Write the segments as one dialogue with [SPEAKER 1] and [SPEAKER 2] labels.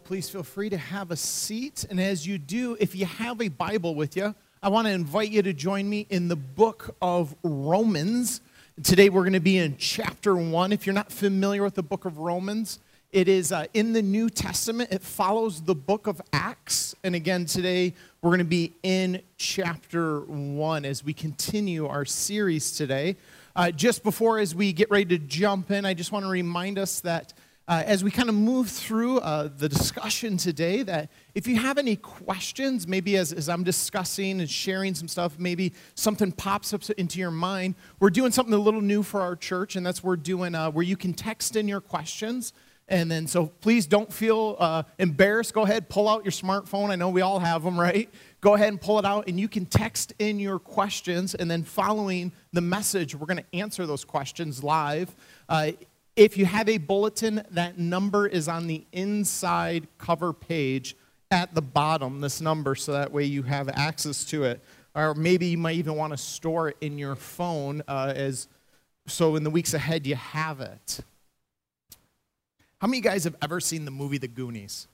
[SPEAKER 1] please feel free to have a seat. And as you do, if you have a Bible with you, I want to invite you to join me in the book of Romans. Today we're going to be in chapter 1. If you're not familiar with the book of Romans, it is in the New Testament. It follows the book of Acts. And again, today we're going to be in chapter 1 as we continue our series today. Just before, as we get ready to jump in, I just want to remind us that as we kind of move through the discussion today, that if you have any questions, maybe as I'm discussing and sharing some stuff, maybe something pops up into your mind, we're doing something a little new for our church, and that's we're doing where you can text in your questions. And then, so please don't feel embarrassed. Go ahead, pull out your smartphone. I know we all have them, right? Go ahead and pull it out, and you can text in your questions, and then following the message, we're going to answer those questions live. If you have a bulletin, that number is on the inside cover page at the bottom, this number, so that way you have access to it. Or maybe you might even want to store it in your phone, so in the weeks ahead you have it. How many of you guys have ever seen the movie The Goonies?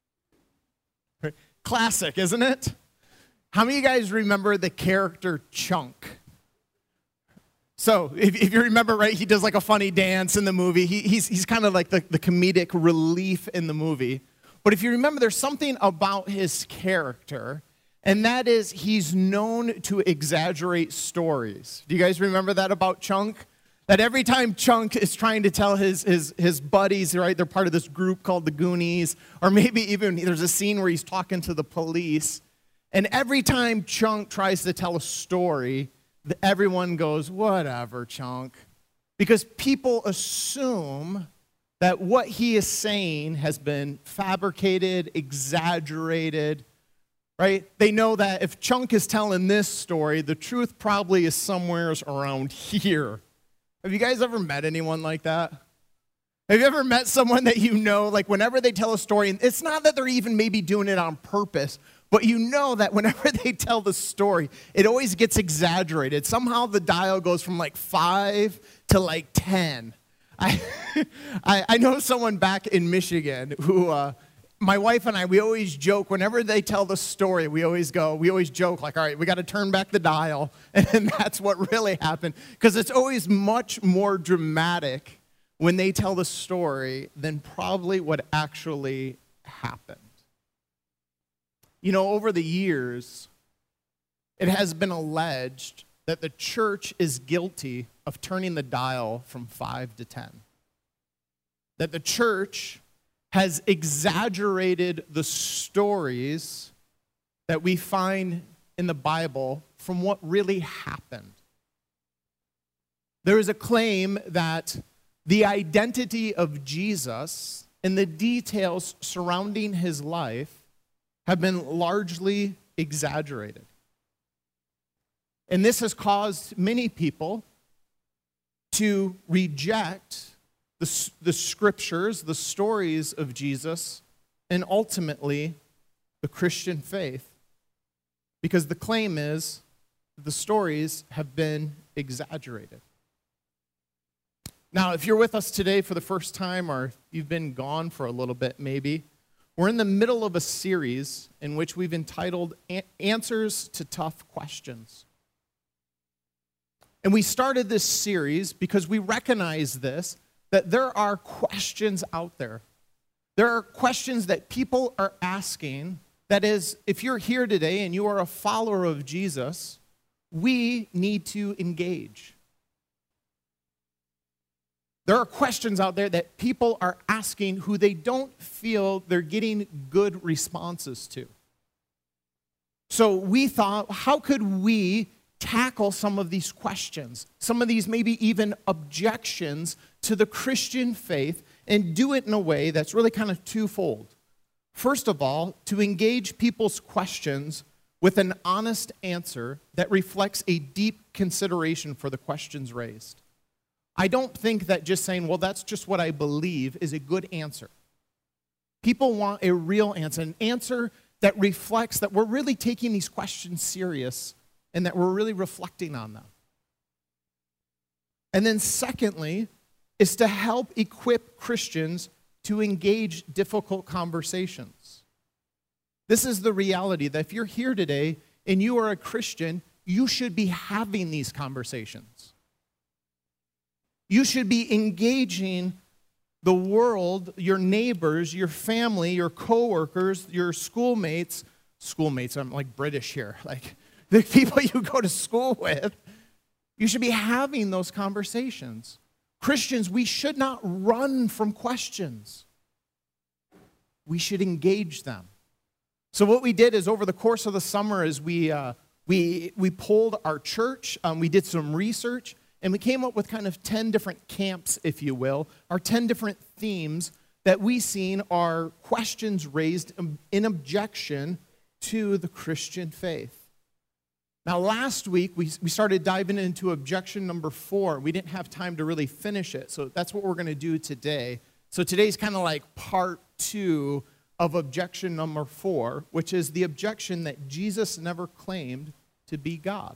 [SPEAKER 1] Classic, isn't it? How many of you guys remember the character Chunk? So, if you remember, right, he does like a funny dance in the movie. He's kind of like the comedic relief in the movie. But if you remember, there's something about his character, and that is he's known to exaggerate stories. Do you guys remember that about Chunk? That every time Chunk is trying to tell his buddies, right, they're part of this group called the Goonies, or maybe even there's a scene where he's talking to the police, and every time Chunk tries to tell a story, everyone goes, whatever, Chunk. Because people assume that what he is saying has been fabricated, exaggerated, right? They know that if Chunk is telling this story, the truth probably is somewhere around here. Have you guys ever met anyone like that? Have you ever met someone that you know, like whenever they tell a story, and it's not that they're even maybe doing it on purpose, but you know that whenever they tell the story, it always gets exaggerated. Somehow the dial goes from like 5 to like 10. I know someone back in Michigan who, my wife and I, we always joke, whenever they tell the story, we always joke like, all right, we got to turn back the dial. And that's what really happened. Because it's always much more dramatic when they tell the story than probably what actually happened. You know, over the years, it has been alleged that the church is guilty of turning the dial from 5 to 10. That the church has exaggerated the stories that we find in the Bible from what really happened. There is a claim that the identity of Jesus and the details surrounding his life have been largely exaggerated. And this has caused many people to reject the scriptures, the stories of Jesus, and ultimately the Christian faith, because the claim is that the stories have been exaggerated. Now, if you're with us today for the first time, or you've been gone for a little bit maybe, we're in the middle of a series in which we've entitled Answers to Tough Questions. And we started this series because we recognize this, that there are questions out there. There are questions that people are asking. That is, if you're here today and you are a follower of Jesus, we need to engage. There are questions out there that people are asking who they don't feel they're getting good responses to. So we thought, how could we tackle some of these questions, some of these maybe even objections to the Christian faith, and do it in a way that's really kind of twofold. First of all, to engage people's questions with an honest answer that reflects a deep consideration for the questions raised. I don't think that just saying, well, that's just what I believe, is a good answer. People want a real answer, an answer that reflects that we're really taking these questions serious and that we're really reflecting on them. And then secondly, is to help equip Christians to engage difficult conversations. This is the reality that if you're here today and you are a Christian, you should be having these conversations. You should be engaging the world, your neighbors, your family, your coworkers, your schoolmates, I'm like British here, like the people you go to school with. You should be having those conversations. Christians, we should not run from questions. We should engage them. So what we did is over the course of the summer is we polled our church, we did some research, and we came up with kind of 10 different camps, if you will, or 10 different themes that we seen are questions raised in objection to the Christian faith. Now, last week, we started diving into objection number 4. We didn't have time to really finish it, so that's what we're going to do today. So today's kind of like part 2 of objection number 4, which is the objection that Jesus never claimed to be God.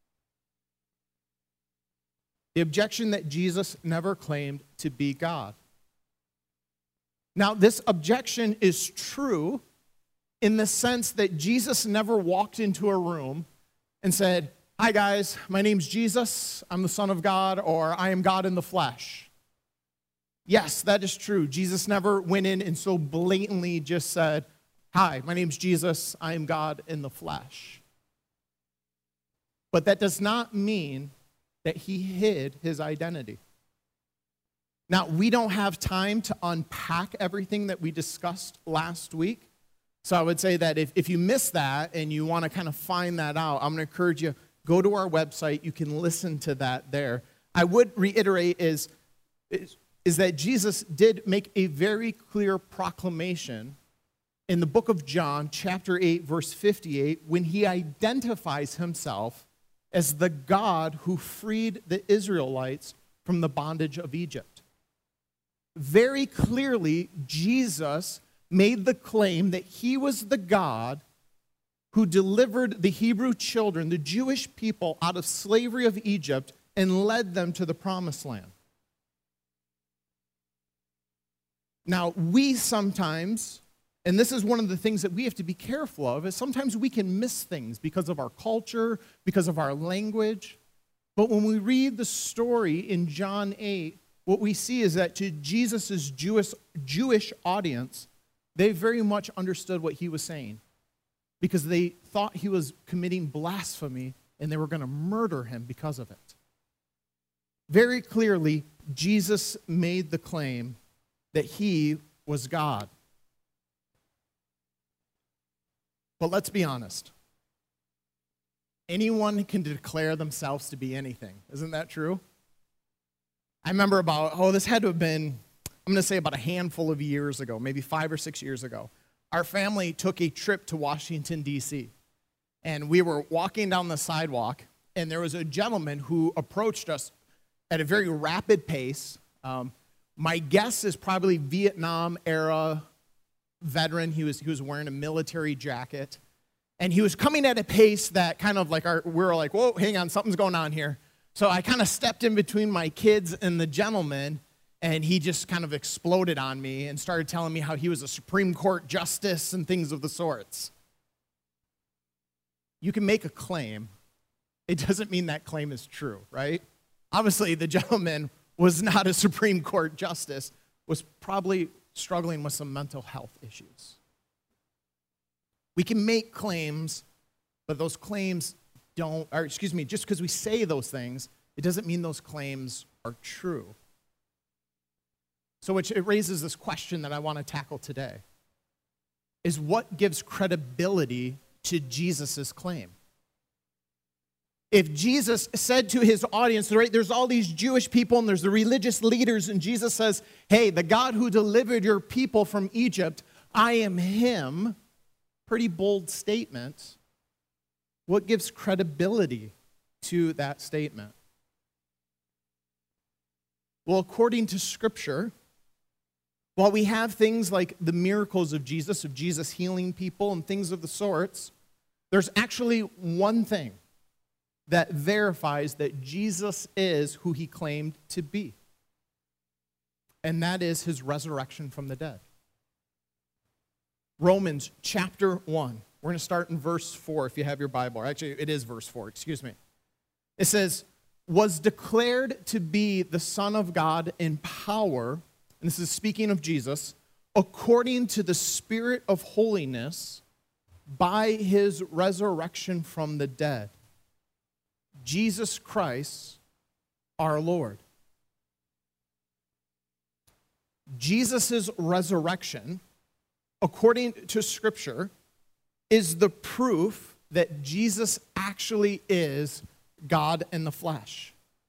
[SPEAKER 1] The objection that Jesus never claimed to be God. Now, this objection is true in the sense that Jesus never walked into a room and said, "Hi guys, my name's Jesus, I'm the Son of God," or "I am God in the flesh." Yes, that is true. Jesus never went in and so blatantly just said, "Hi, my name's Jesus, I am God in the flesh." But that does not mean that he hid his identity. Now, we don't have time to unpack everything that we discussed last week. So I would say that if you missed that and you want to kind of find that out, I'm going to encourage you, go to our website. You can listen to that there. I would reiterate is that Jesus did make a very clear proclamation in the book of John, chapter 8, verse 58, when he identifies himself as the God who freed the Israelites from the bondage of Egypt. Very clearly, Jesus made the claim that he was the God who delivered the Hebrew children, the Jewish people, out of slavery of Egypt and led them to the promised land. Now, we sometimes, and this is one of the things that we have to be careful of, is sometimes we can miss things because of our culture, because of our language. But when we read the story in John 8, what we see is that to Jesus' Jewish audience, they very much understood what he was saying because they thought he was committing blasphemy and they were going to murder him because of it. Very clearly, Jesus made the claim that he was God. But let's be honest. Anyone can declare themselves to be anything. Isn't that true? I remember this had to have been, I'm going to say about a handful of years ago, maybe 5 or 6 years ago. Our family took a trip to Washington, D.C. And we were walking down the sidewalk, and there was a gentleman who approached us at a very rapid pace. My guess is probably Vietnam-era veteran. He was wearing a military jacket. And he was coming at a pace that kind of like we were like, whoa, hang on, something's going on here. So I kind of stepped in between my kids and the gentleman, and he just kind of exploded on me and started telling me how he was a Supreme Court justice and things of the sorts. You can make a claim. It doesn't mean that claim is true, right? Obviously, the gentleman was not a Supreme Court justice, was probably struggling with some mental health issues. We can make claims, but those claims just because we say those things, it doesn't mean those claims are true. So it raises this question that I want to tackle today, is what gives credibility to Jesus' claim? If Jesus said to his audience, right, there's all these Jewish people and there's the religious leaders, and Jesus says, hey, the God who delivered your people from Egypt, I am him. Pretty bold statement. What gives credibility to that statement? Well, according to Scripture, while we have things like the miracles of Jesus healing people and things of the sorts, there's actually one thing that verifies that Jesus is who he claimed to be. and that is his resurrection from the dead. Romans chapter 1. We're going to start in verse 4 if you have your Bible. Actually, it is verse 4, excuse me. It says, was declared to be the Son of God in power, and this is speaking of Jesus, according to the Spirit of holiness by his resurrection from the dead. Jesus Christ, our Lord. Jesus' resurrection, according to Scripture, is the proof that Jesus actually is God in the flesh.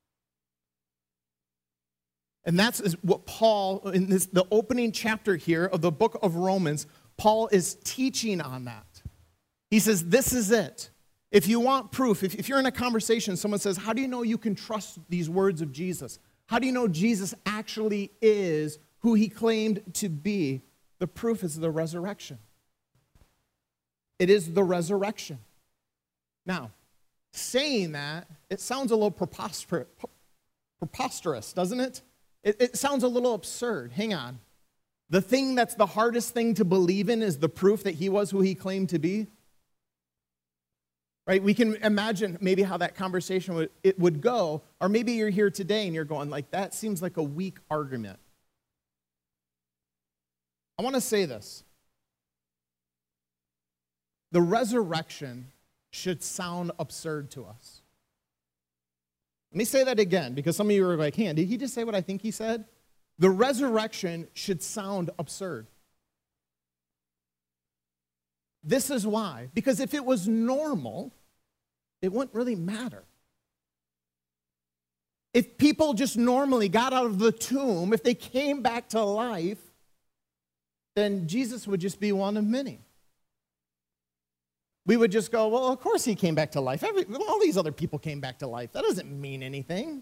[SPEAKER 1] And that's what Paul, in the opening chapter here of the book of Romans, Paul is teaching on that. He says, this is it. If you want proof, if you're in a conversation, someone says, how do you know you can trust these words of Jesus? How do you know Jesus actually is who he claimed to be? The proof is the resurrection. It is the resurrection. Now, saying that, it sounds a little preposterous, doesn't it? It sounds a little absurd. Hang on. The thing that's the hardest thing to believe in is the proof that he was who he claimed to be. Right? We can imagine maybe how that conversation would go, or maybe you're here today and you're going like, that seems like a weak argument. I want to say this. The resurrection should sound absurd to us. Let me say that again, because some of you are like, hey, did he just say what I think he said? The resurrection should sound absurd. This is why. Because if it was normal, it wouldn't really matter. If people just normally got out of the tomb, if they came back to life, then Jesus would just be one of many. We would just go, well, of course he came back to life. All these other people came back to life. That doesn't mean anything.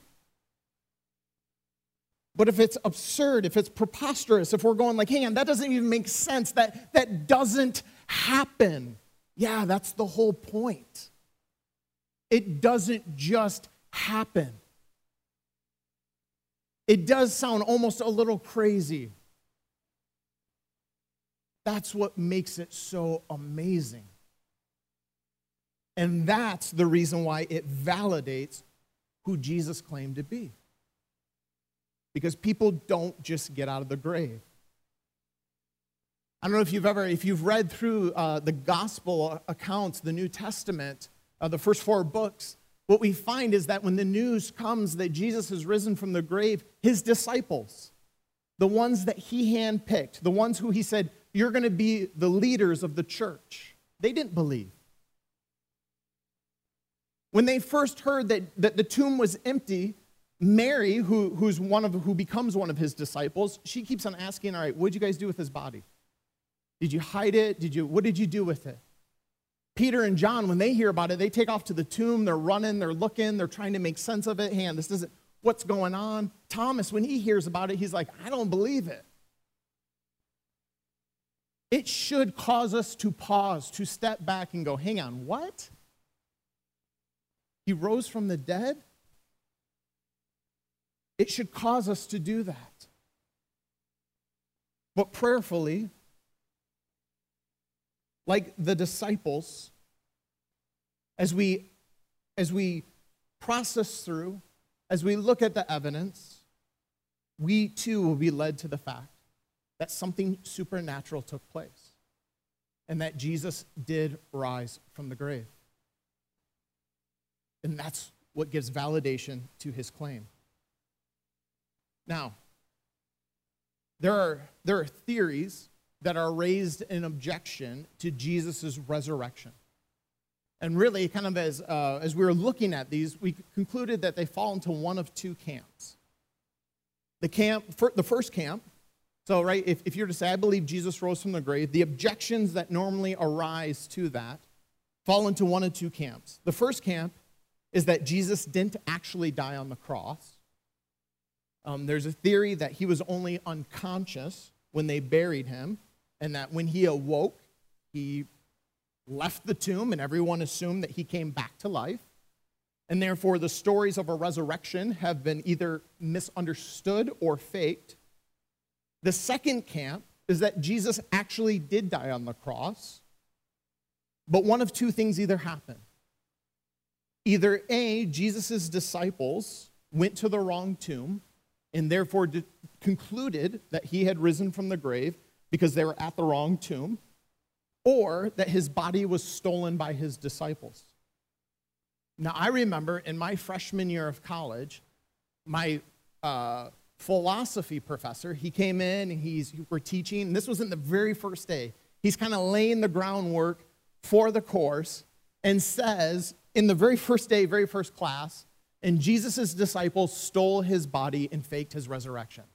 [SPEAKER 1] But if it's absurd, if it's preposterous, if we're going like, hang on, that doesn't even make sense, that doesn't happen. Yeah, that's the whole point. It doesn't just happen. It does sound almost a little crazy. That's what makes it so amazing. And that's the reason why it validates who Jesus claimed to be. Because people don't just get out of the grave. I don't know if you've read through the gospel accounts, the New Testament, the first 4 books, what we find is that when the news comes that Jesus has risen from the grave, his disciples, the ones that he handpicked, the ones who he said, you're going to be the leaders of the church, they didn't believe. When they first heard that the tomb was empty, Mary, who becomes one of his disciples, she keeps on asking, all right, what did you guys do with his body? Did you hide it? What did you do with it? Peter and John, when they hear about it, they take off to the tomb, they're running, they're looking, they're trying to make sense of it. Hey, this isn't what's going on. Thomas, when he hears about it, he's like, I don't believe it. It should cause us to pause, to step back and go, hang on, what? He rose from the dead? It should cause us to do that. But prayerfully, like the disciples, as we process through, as we look at the evidence, we too will be led to the fact that something supernatural took place and that Jesus did rise from the grave. And that's what gives validation to his claim. Now, there are theories that are raised in objection to Jesus' resurrection. And really, kind of as we were looking at these, we concluded that they fall into one of 2 camps. The first camp, so right, if you're to say, I believe Jesus rose from the grave, the objections that normally arise to that fall into one of 2 camps. The first camp is that Jesus didn't actually die on the cross. There's a theory that he was only unconscious when they buried him, and that when he awoke, he left the tomb, and everyone assumed that he came back to life. And therefore, the stories of a resurrection have been either misunderstood or faked, The second camp is that Jesus actually did die on the cross, but one of two things either happened. Either A, Jesus' disciples went to the wrong tomb and therefore concluded that he had risen from the grave because they were at the wrong tomb, or that his body was stolen by his disciples. Now, I remember in my freshman year of college, my philosophy professor, he came in and we're teaching, and this was in the very first day. He's kind of laying the groundwork for the course and says, in the very first day, very first class, and Jesus' disciples stole his body and faked his resurrection.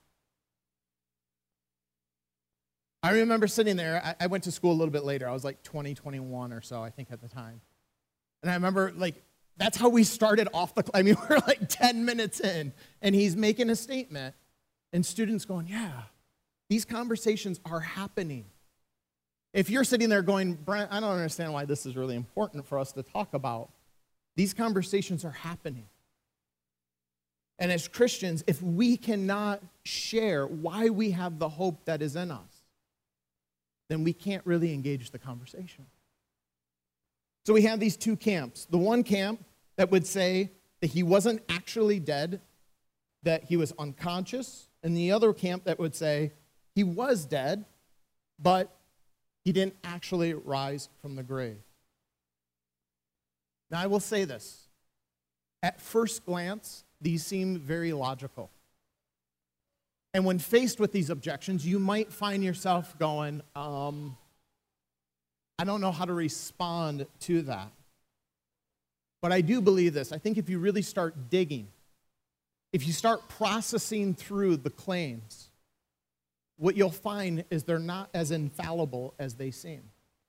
[SPEAKER 1] I remember sitting there. I went to school a little bit later. I was like 20, 21 or so, I think, at the time. And I remember, that's how we started off we were like 10 minutes in, and he's making a statement, and students going, yeah, these conversations are happening. If you're sitting there going, Brent, I don't understand why this is really important for us to talk about, these conversations are happening. And as Christians, if we cannot share why we have the hope that is in us, then we can't really engage the conversation. So we have these two camps. The one camp that would say that he wasn't actually dead, that he was unconscious, and the other camp that would say he was dead, but he didn't actually rise from the grave. Now, I will say this. At first glance, these seem very logical. And when faced with these objections, you might find yourself going, I don't know how to respond to that. But I do believe this. I think if you really start digging, if you start processing through the claims, what you'll find is they're not as infallible as they seem.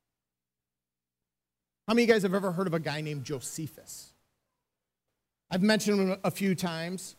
[SPEAKER 1] How many of you guys have ever heard of a guy named Josephus? I've mentioned him a few times.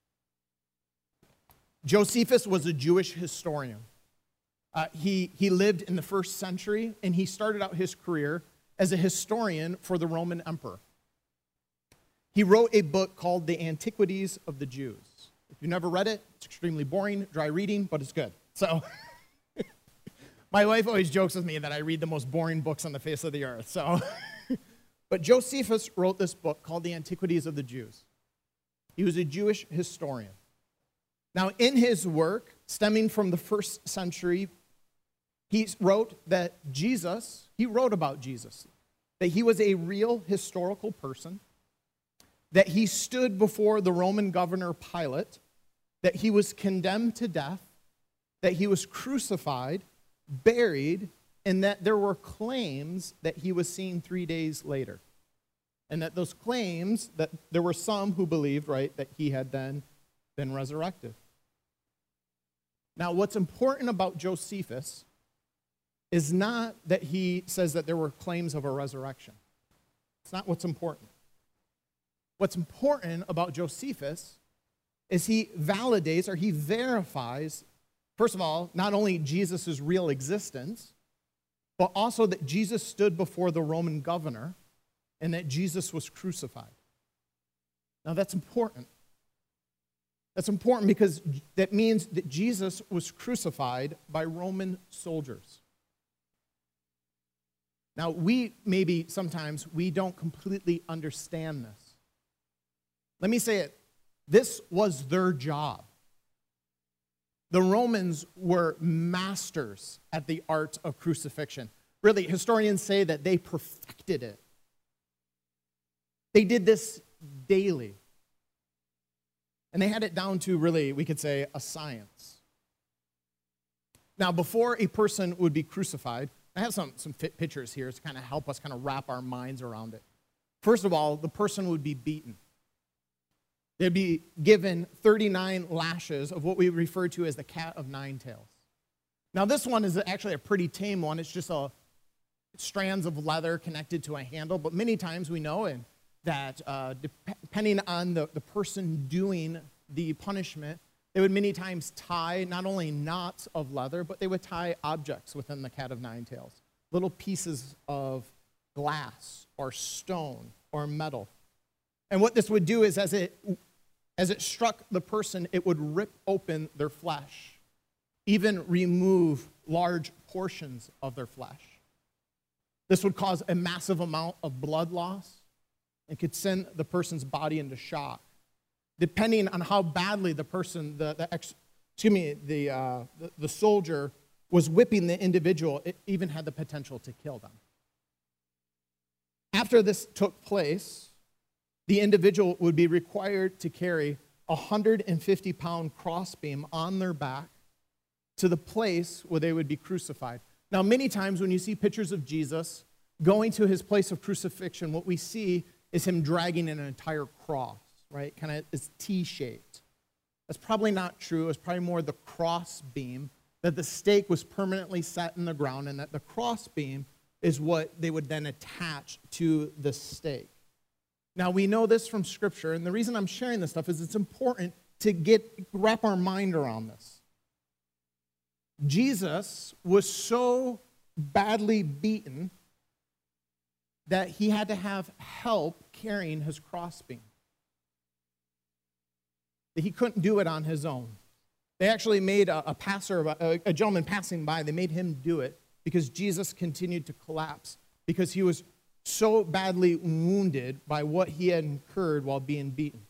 [SPEAKER 1] Josephus was a Jewish historian. He lived in the first century, and he started out his career as a historian for the Roman emperor. He wrote a book called The Antiquities of the Jews. If you've never read it, it's extremely boring, dry reading, but it's good. So, my wife always jokes with me that I read the most boring books on the face of the earth. So, but Josephus wrote this book called The Antiquities of the Jews. He was a Jewish historian. Now, in his work, stemming from the first century, he wrote about Jesus, that he was a real historical person, that he stood before the Roman governor Pilate, that he was condemned to death, that he was crucified, buried, and that there were claims that he was seen 3 days later. And that those claims, that there were some who believed, right, that he had then been resurrected. Now, what's important about Josephus is not that he says that there were claims of a resurrection. It's not what's important. What's important about Josephus is he validates or he verifies, first of all, not only Jesus' real existence, but also that Jesus stood before the Roman governor and that Jesus was crucified. Now, that's important. That's important because that means that Jesus was crucified by Roman soldiers. Now, sometimes we don't completely understand this. Let me say it. This was their job. The Romans were masters at the art of crucifixion. Really, historians say that they perfected it. They did this daily. And they had it down to, really, we could say, a science. Now, before a person would be crucified, I have some pictures here to kind of help us kind of wrap our minds around it. First of all, the person would be beaten. They'd be given 39 lashes of what we refer to as the cat of nine tails. Now, this one is actually a pretty tame one. It's just strands of leather connected to a handle. But many times we know that depending on the person doing the punishment, they would many times tie not only knots of leather, but they would tie objects within the cat of nine tails. Little pieces of glass or stone or metal. And what this would do is as it struck the person, it would rip open their flesh. even remove large portions of their flesh. This would cause a massive amount of blood loss and could send the person's body into shock. Depending on how badly the person, the soldier was whipping the individual, it even had the potential to kill them. After this took place, the individual would be required to carry a 150-pound crossbeam on their back to the place where they would be crucified. Now, many times when you see pictures of Jesus going to his place of crucifixion, what we see is him dragging an entire cross, right? Kind of is T-shaped. That's probably not true. It's probably more the cross beam, that the stake was permanently set in the ground, and that the cross beam is what they would then attach to the stake. Now, we know this from Scripture, and the reason I'm sharing this stuff is it's important to wrap our mind around this. Jesus was so badly beaten that he had to have help carrying his crossbeam. That he couldn't do it on his own. They actually made a gentleman passing by, they made him do it because Jesus continued to collapse because he was so badly wounded by what he had incurred while being beaten.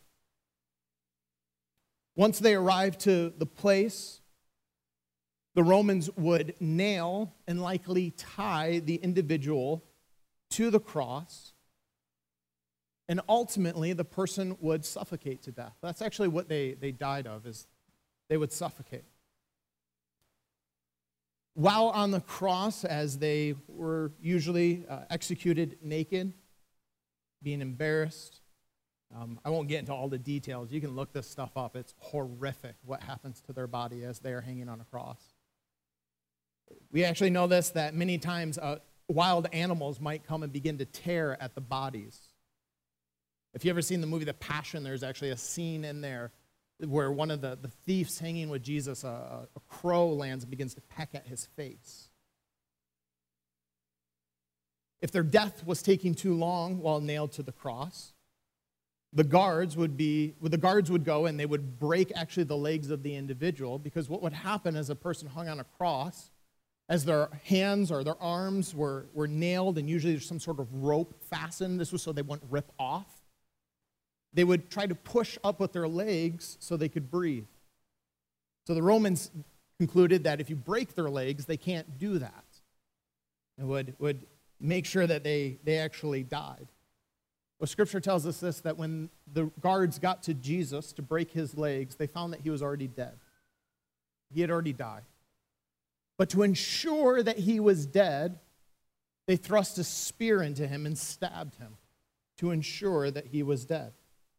[SPEAKER 1] Once they arrived to the place, the Romans would nail and likely tie the individual to the cross, and ultimately the person would suffocate to death. That's actually what they died of, is they would suffocate. While on the cross, as they were usually executed naked, being embarrassed, I won't get into all the details. You can look this stuff up. It's horrific what happens to their body as they are hanging on a cross. We actually know this, that many times wild animals might come and begin to tear at the bodies. If you've ever seen the movie The Passion, there's actually a scene in there where one of the thieves hanging with Jesus, a crow lands and begins to peck at his face. If their death was taking too long while nailed to the cross, the guards would go and they would break actually the legs of the individual, because what would happen as a person hung on a cross, as their hands or their arms were nailed, and usually there's some sort of rope fastened, this was so they wouldn't rip off, they would try to push up with their legs so they could breathe. So the Romans concluded that if you break their legs, they can't do that. And would make sure that they actually died. Well, Scripture tells us this, that when the guards got to Jesus to break his legs, they found that he was already dead. He had already died. But to ensure that he was dead, they thrust a spear into him and stabbed him to ensure that he was dead.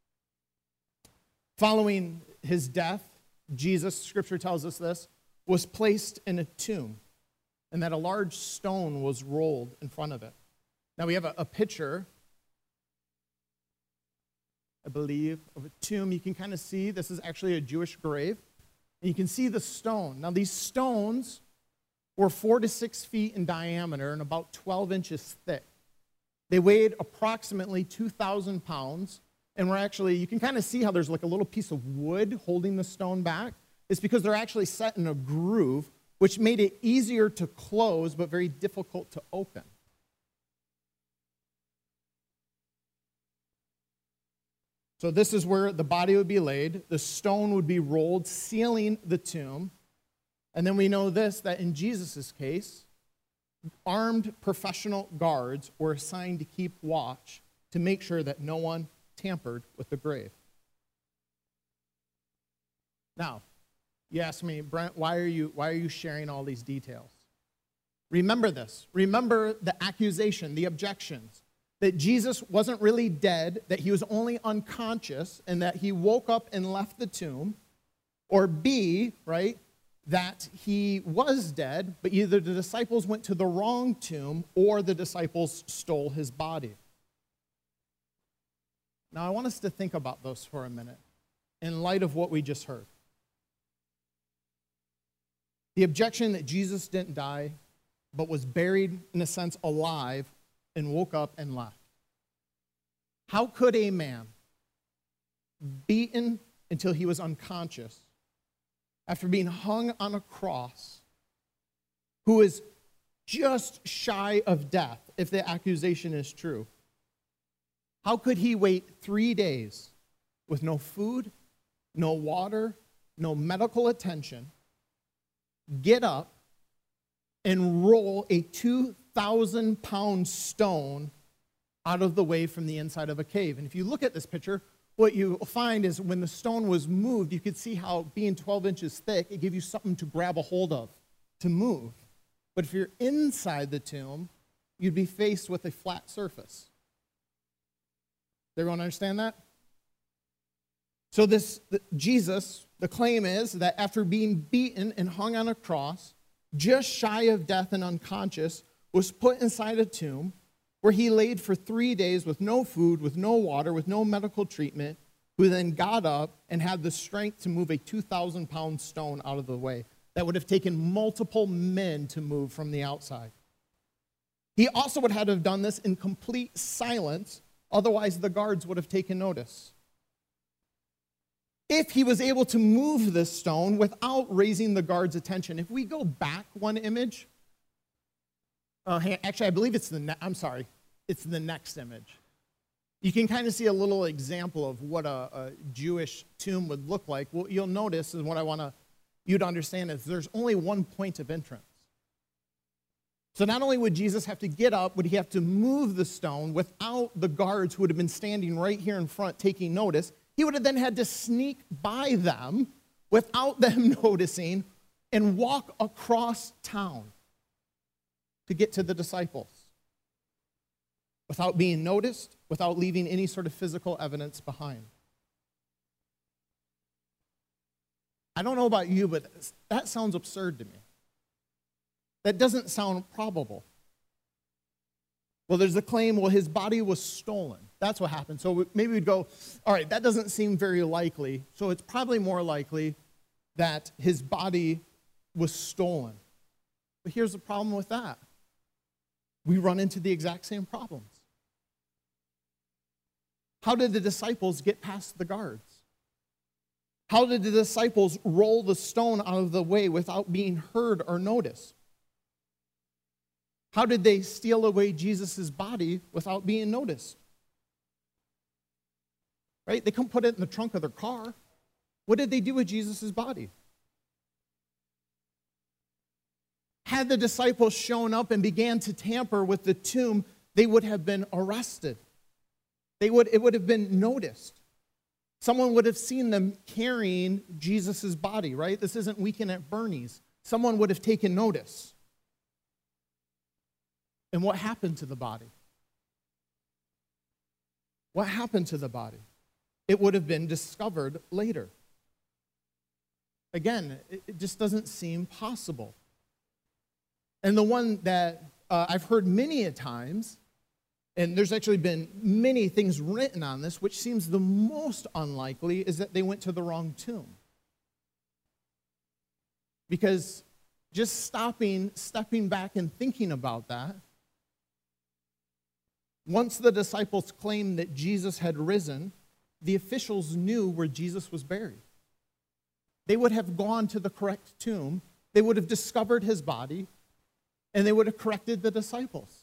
[SPEAKER 1] Following his death, Jesus, Scripture tells us this, was placed in a tomb, and that a large stone was rolled in front of it. Now we have a picture, I believe, of a tomb. You can kind of see this is actually a Jewish grave, and you can see the stone. Now these stones were 4 to 6 feet in diameter and about 12 inches thick. They weighed approximately 2,000 pounds, and were actually, you can kind of see how there's like a little piece of wood holding the stone back. It's because they're actually set in a groove, which made it easier to close but very difficult to open. So this is where the body would be laid. The stone would be rolled, sealing the tomb. And then we know this, that in Jesus' case, armed professional guards were assigned to keep watch to make sure that no one tampered with the grave. Now, you ask me, Brent, why are you sharing all these details? Remember this. Remember the accusation, the objections, that Jesus wasn't really dead, that he was only unconscious, and that he woke up and left the tomb, or B, right, that he was dead, but either the disciples went to the wrong tomb or the disciples stole his body. Now, I want us to think about those for a minute in light of what we just heard. The objection that Jesus didn't die, but was buried, in a sense, alive, and woke up and left. How could a man beaten until he was unconscious after being hung on a cross, who is just shy of death, if the accusation is true, how could he wait 3 days with no food, no water, no medical attention, get up and roll a 2,000-pound stone out of the way from the inside of a cave? And if you look at this picture, what you find is when the stone was moved, you could see how being 12 inches thick, it gave you something to grab a hold of, to move. But if you're inside the tomb, you'd be faced with a flat surface. Does everyone understand that? So Jesus, the claim is that after being beaten and hung on a cross, just shy of death and unconscious, was put inside a tomb where he laid for 3 days with no food, with no water, with no medical treatment, who then got up and had the strength to move a 2,000-pound stone out of the way. That would have taken multiple men to move from the outside. He also would have to have done this in complete silence, otherwise the guards would have taken notice. If he was able to move this stone without raising the guards' attention, if we go back one image, actually I believe it's it's the next image. You can kind of see a little example of what a Jewish tomb would look like. What you'll notice, and what I want you to understand, is there's only one point of entrance. So not only would Jesus have to get up, would he have to move the stone without the guards who would have been standing right here in front taking notice. He would have then had to sneak by them without them noticing and walk across town to get to the disciples without being noticed, without leaving any sort of physical evidence behind. I don't know about you, but that sounds absurd to me. That doesn't sound probable. Well, there's a claim, well, his body was stolen. That's what happened. So maybe we'd go, all right, that doesn't seem very likely. So it's probably more likely that his body was stolen. But here's the problem with that. We run into the exact same problems. How did the disciples get past the guards? How did the disciples roll the stone out of the way without being heard or noticed? How did they steal away Jesus' body without being noticed? Right? They couldn't put it in the trunk of their car. What did they do with Jesus' body? Had the disciples shown up and began to tamper with the tomb, they would have been arrested. It would have been noticed. Someone would have seen them carrying Jesus' body, right? This isn't Weekend at Bernie's. Someone would have taken notice. And what happened to the body? What happened to the body? It would have been discovered later. Again, it just doesn't seem possible. And the one that I've heard many a times, and there's actually been many things written on this, which seems the most unlikely, is that they went to the wrong tomb. Because just stepping back and thinking about that, once the disciples claimed that Jesus had risen, the officials knew where Jesus was buried. They would have gone to the correct tomb, they would have discovered his body, and they would have corrected the disciples.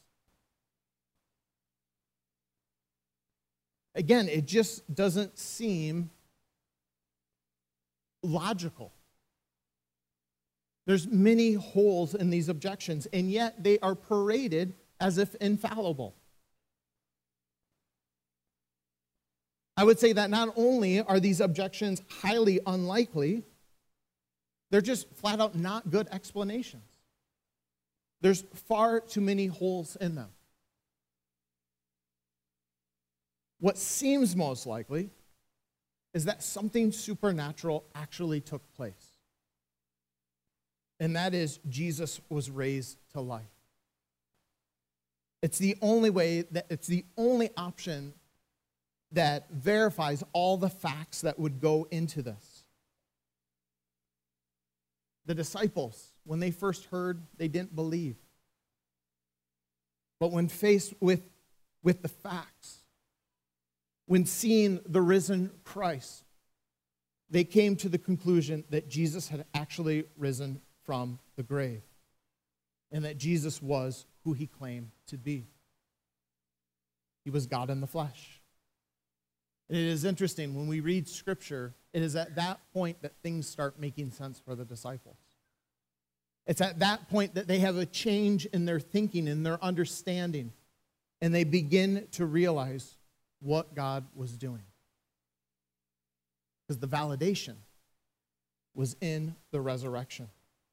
[SPEAKER 1] Again, it just doesn't seem logical. There's many holes in these objections, and yet they are paraded as if infallible. I would say that not only are these objections highly unlikely, they're just flat out not good explanations. There's far too many holes in them. What seems most likely is that something supernatural actually took place. And that is, Jesus was raised to life. It's the only option that verifies all the facts that would go into this. The disciples, when they first heard, they didn't believe. But when faced with the facts, when seeing the risen Christ, they came to the conclusion that Jesus had actually risen from the grave and that Jesus was who he claimed to be. He was God in the flesh. And it is interesting, when we read Scripture, it is at that point that things start making sense for the disciples. It's at that point that they have a change in their thinking, in their understanding, and they begin to realize what God was doing. Because the validation was in the resurrection.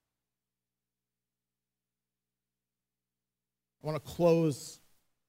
[SPEAKER 1] I want to close.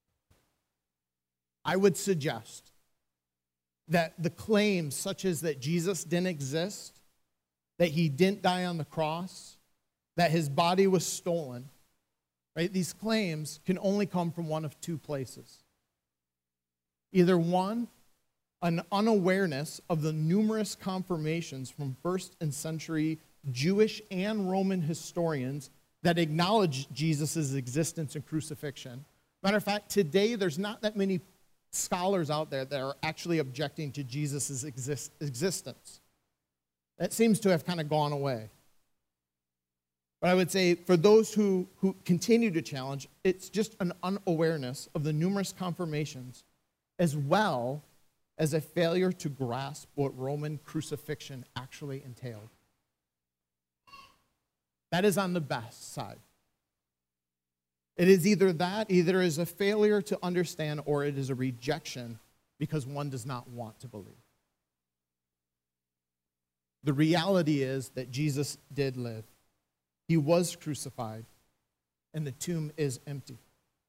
[SPEAKER 1] I would suggest that the claims such as that Jesus didn't exist, that he didn't die on the cross, that his body was stolen, right? These claims can only come from one of two places. Either one, an unawareness of the numerous confirmations from first and century Jewish and Roman historians that acknowledge Jesus' existence and crucifixion. Matter of fact, today there's not that many scholars out there that are actually objecting to Jesus' existence. That seems to have kind of gone away. But I would say for those who continue to challenge, it's just an unawareness of the numerous confirmations as well as a failure to grasp what Roman crucifixion actually entailed. That is on the best side. It is either that, either is a failure to understand, or it is a rejection because one does not want to believe. The reality is that Jesus did live. He was crucified, and the tomb is empty.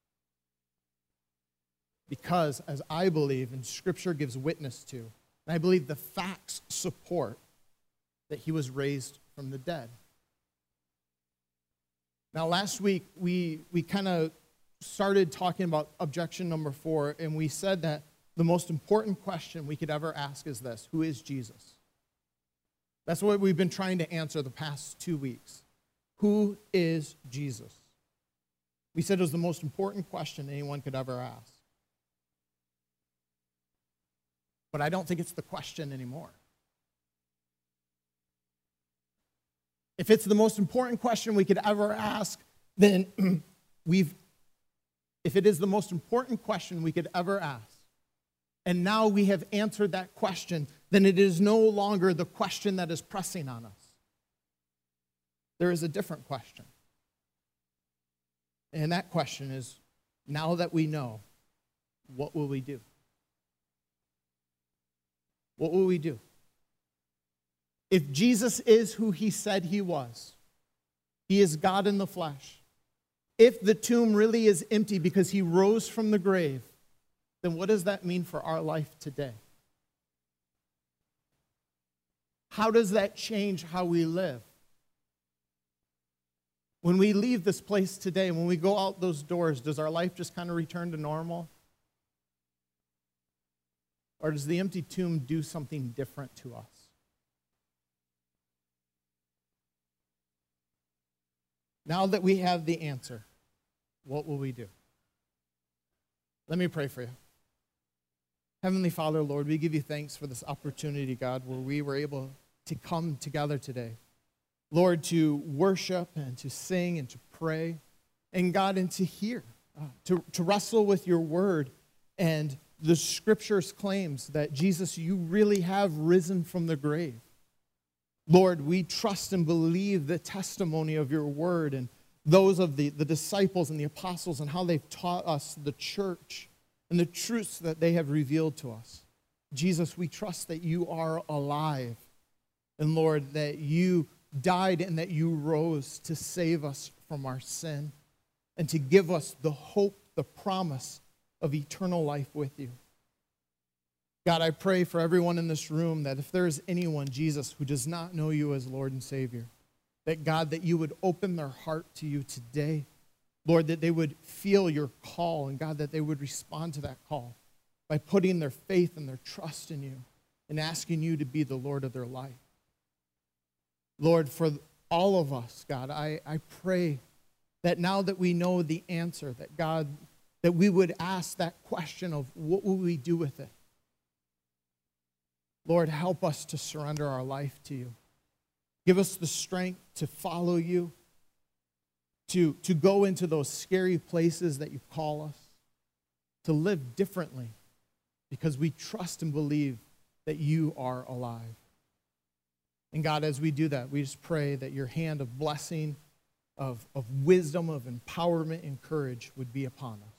[SPEAKER 1] Because, as I believe, and Scripture gives witness to, and I believe the facts support that he was raised from the dead. Now, last week, we kind of started talking about objection number 4, and we said that the most important question we could ever ask is this: who is Jesus? That's what we've been trying to answer the past 2 weeks. Who is Jesus? We said it was the most important question anyone could ever ask. But I don't think it's the question anymore. If it's the most important question we could ever ask, then if it is the most important question we could ever ask, and now we have answered that question, then it is no longer the question that is pressing on us. There is a different question. And that question is, now that we know, what will we do? What will we do? If Jesus is who he said he was, he is God in the flesh. If the tomb really is empty because he rose from the grave, then what does that mean for our life today? How does that change how we live? When we leave this place today, when we go out those doors, does our life just kind of return to normal? Or does the empty tomb do something different to us? Now that we have the answer, what will we do? Let me pray for you. Heavenly Father, Lord, we give you thanks for this opportunity, God, where we were able to come together today. Lord, to worship and to sing and to pray, and God, and to hear, to wrestle with your word and the Scripture's claims that, Jesus, you really have risen from the grave. Lord, we trust and believe the testimony of your word and those of the disciples and the apostles and how they've taught us the church and the truths that they have revealed to us. Jesus, we trust that you are alive. And Lord, that you died and that you rose to save us from our sin and to give us the hope, the promise of eternal life with you. God, I pray for everyone in this room that if there is anyone, Jesus, who does not know you as Lord and Savior, that God, that you would open their heart to you today. Lord, that they would feel your call, and God, that they would respond to that call by putting their faith and their trust in you and asking you to be the Lord of their life. Lord, for all of us, God, I pray that now that we know the answer, that God, that we would ask that question of what will we do with it? Lord, help us to surrender our life to you. Give us the strength to follow you, to go into those scary places that you call us, to live differently because we trust and believe that you are alive. And God, as we do that, we just pray that your hand of blessing, of wisdom, of empowerment and courage would be upon us.